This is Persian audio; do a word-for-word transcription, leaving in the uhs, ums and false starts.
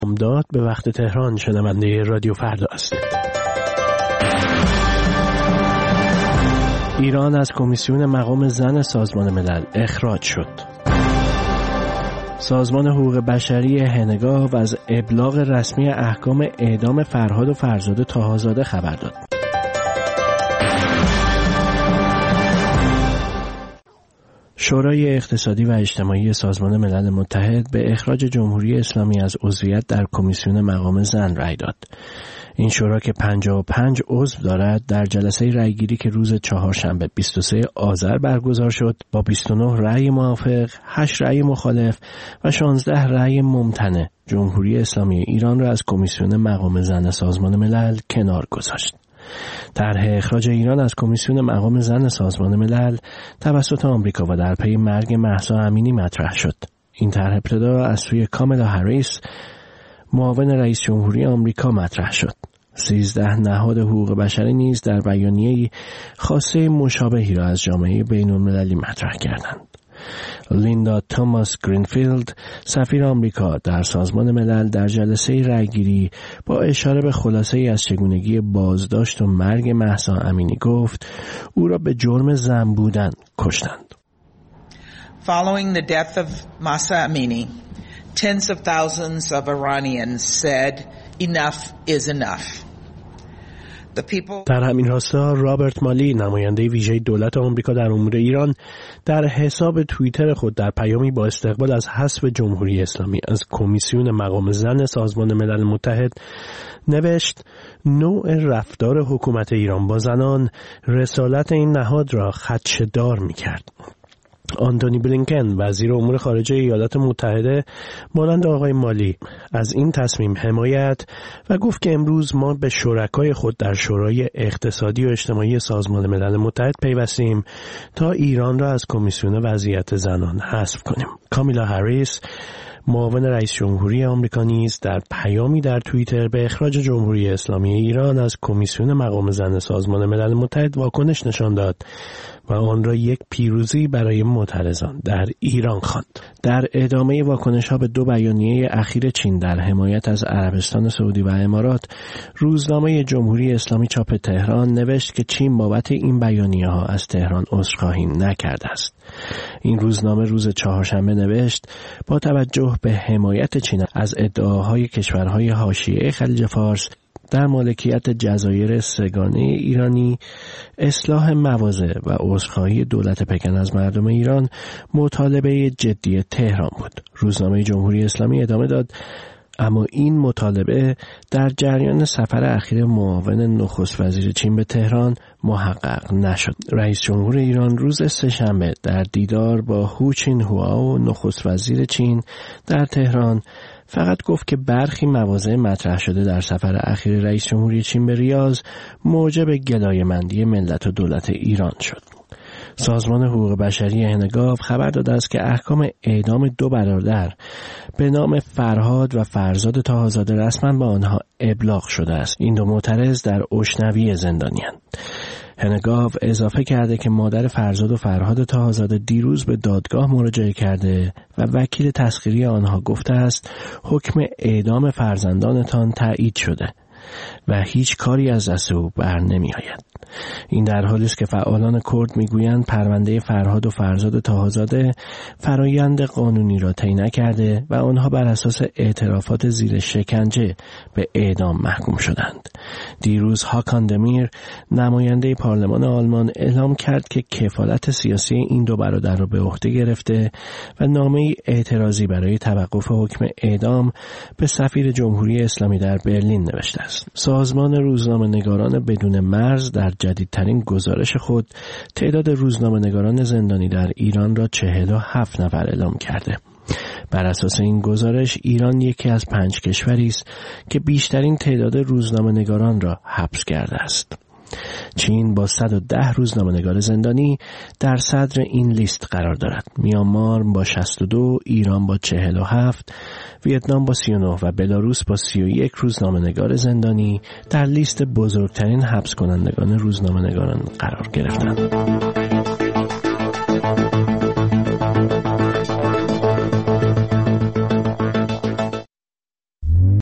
امداد به وقت تهران شنونده رادیو فردا است. ایران از کمیسیون مقام زن سازمان ملل اخراج شد. سازمان حقوق بشری هنگاو از ابلاغ رسمی احکام اعدام فرهاد و فرزاد طاهازاده خبر داد. شورای اقتصادی و اجتماعی سازمان ملل متحد به اخراج جمهوری اسلامی از عضویت در کمیسیون مقام زن رأی داد. این شورا که پنجاه و پنج عضو دارد در جلسه رأیگیری که روز چهارشنبه بیست و سوم آذر برگزار شد با بیست و نه رأی موافق، هشت رأی مخالف و شانزده رأی ممتنع جمهوری اسلامی ایران را از کمیسیون مقام زن سازمان ملل کنار گذاشت. طرح اخراج ایران از کمیسیون مقام زن سازمان ملل توسط آمریکا و در پی مرگ مهسا امینی مطرح شد. این طرح ابتدا از سوی کامالا هریس معاون رئیس جمهوری آمریکا مطرح شد. سیزده نهاد حقوق بشری نیز در بیانیه‌ای خواسته مشابهی را از جامعه بین‌المللی مطرح کردند. لیندا توماس گرینفیلد سفیر آمریکا در سازمان ملل در جلسه رأیگیری با اشاره به خلاصه‌ای از چگونگی بازداشت و مرگ مهسا امینی گفت او را به جرم زن بودن کشتند. Following the death of Mahsa Amini, tens of thousands of Iranians said enough is enough. در همین راستا رابرت مالی نماینده ویژه دولت آمریکا در امور ایران در حساب توییتر خود در پیامی با استقبال از حذف جمهوری اسلامی از کمیسیون مقام زن سازمان ملل متحد نوشت نوع رفتار حکومت ایران با زنان رسالت این نهاد را خدشه‌دار می‌کرد. آنتونی بلینکن وزیر امور خارجه ایالات متحده مانند آقای مالی از این تصمیم حمایت و گفت که امروز ما به شرکای خود در شورای اقتصادی و اجتماعی سازمان ملل متحد پیوستیم تا ایران را از کمیسیون وضعیت زنان حذف کنیم. کامیلا هریس معاون رئیس جمهوری آمریکا نیز در پیامی در توییتر به اخراج جمهوری اسلامی ایران از کمیسیون مقام زن سازمان ملل متحد واکنش نشان داد و آن را یک پیروزی برای معترضان در ایران خواند. در ادامه واکنش‌ها به دو بیانیه اخیر چین در حمایت از عربستان سعودی و امارات، روزنامه جمهوری اسلامی چاپ تهران نوشت که چین بابت این بیانیه‌ها از تهران عذرخواهی نکرده است. این روزنامه روز چهارشنبه نوشت با توجه به حمایت چین از ادعاهای کشورهای حاشیه خلیج فارس در مالکیت جزایر سه‌گانه ایرانی، اصلاح مواضع و عذرخواهی دولت پکن از مردم ایران مطالبه جدی تهران بود. روزنامه جمهوری اسلامی ادامه داد اما این مطالبه در جریان سفر اخیر معاون نخست وزیر چین به تهران محقق نشد. رئیس جمهور ایران روز سه‌شنبه در دیدار با هو چین هواو نخست وزیر چین در تهران فقط گفت که برخی مواضع مطرح شده در سفر اخیر رئیس جمهوری چین به ریاض موجب گلایه‌مندی ملت و دولت ایران شد. سازمان حقوق بشری هنگاو خبر داده است که احکام اعدام دو برادر به نام فرهاد و فرزاد طاهازاده رسما به آنها ابلاغ شده است. این دو معترض در اشنوی زندانی‌اند. هنگاو اضافه کرده که مادر فرزاد و فرهاد طاهازاده دیروز به دادگاه مراجعه کرده و وکیل تسخیری آنها گفته است حکم اعدام فرزندانتان تایید شده و هیچ کاری از دست او بر نمی آید. این در حالی است که فعالان کرد میگویند پرونده فرهاد و فرزاد طاهازاده فرایند قانونی را طی نکرده و آنها بر اساس اعترافات زیر شکنجه به اعدام محکوم شدند. دیروز هاکان دمیر نماینده پارلمان آلمان اعلام کرد که کفالت سیاسی این دو برادر را به عهده گرفته و نامه‌ای اعتراضی برای توقف حکم اعدام به سفیر جمهوری اسلامی در برلین نوشته است. سازمان روزنامه‌نگاران بدون مرز در جدیدترین گزارش خود تعداد روزنامه‌نگاران زندانی در ایران را چهل و هفت نفر اعلام کرده. بر اساس این گزارش ایران یکی از پنج کشوری است که بیشترین تعداد روزنامه‌نگاران را حبس کرده است. چین با صد و ده روزنامه‌نگار زندانی در صدر این لیست قرار دارد. میانمار با شصت و دو، ایران با چهل و هفت، ویتنام با سی و نه و بلاروس با سی و یک روزنامه‌نگار زندانی در لیست بزرگترین حبس کنندگان روزنامه‌نگاران قرار گرفتند.